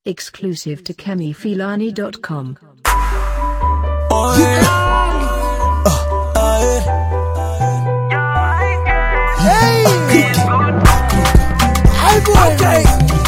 Exclusive to KemiFilani.com. Oh, yeah. Hey! Okay.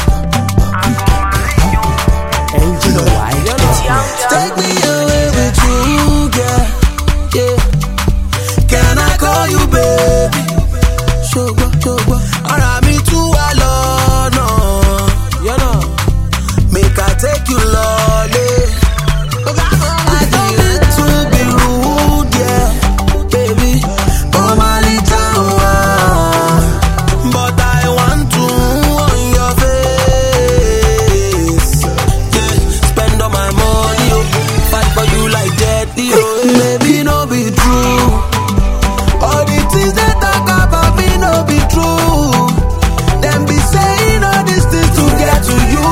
Angel White. Take me away with you, girl. Yeah. Can I call you baby? Sugar. Ara mi too alone, no. You know. Make I take you lolly. I don't need to be rude, yeah, baby. Oh my little one, but I want to on your face. Yeah, spend all my money, oh, fight for you like daddy, oh. Baby, no be true. All the things they talk about me no be true. Them be saying all these things to get to you.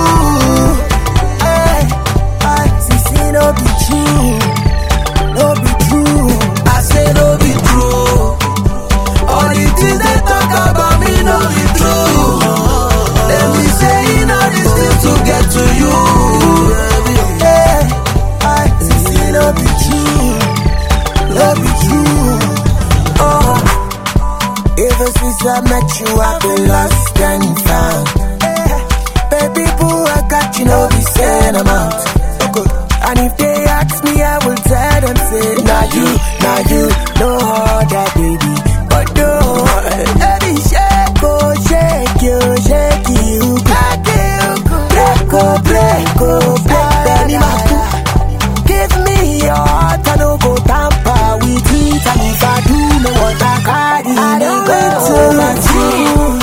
No be true, no be true. I say no be true. All the things they talk about me no be true. Them be saying all these things to get to you. No be true, no be true. Oh, ever since I met you, I've been lost and found. Baby boo, I got you, no be saying I'm out. And if they ask me, I will tell them, say, nah you, no other baby. But no, baby, shake you, break, Benny Maku. Give me your heart, I no go tamper with it. And if I do know what I carry, I don't go to my food.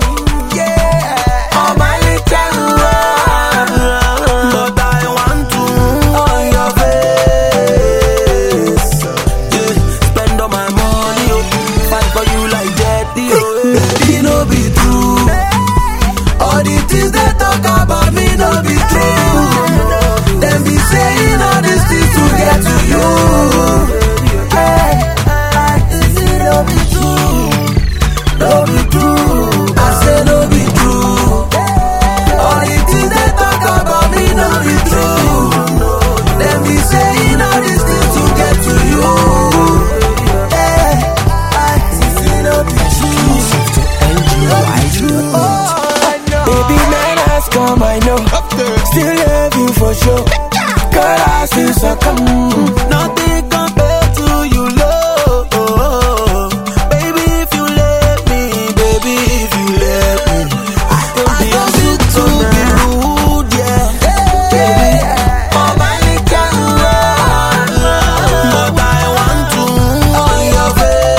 Baby, no be true. All the things they talk about me no be true. Them be saying all these things to get to you. No be true, no be true. I say no be true. All the things they talk about me no be true. Them be saying all these things to get to you. No be true. Baby, man has come, I know. Still love you for sure. God, I still succumb. Nothing compared to you, love. Baby, if you let me, I don't need to be rude, yeah. Baby, oh my little one, but I want to on your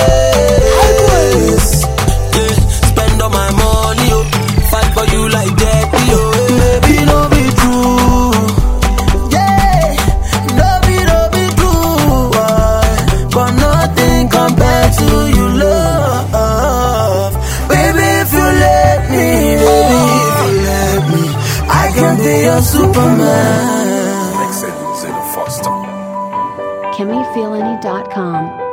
face. Yeah, spend all my money, oh, fight for you like daddy, oh. Baby, no be true. Yeah, no be true. But nothing compared to you, love. Baby, if you let me, I can be your Superman. KemiFilani.com.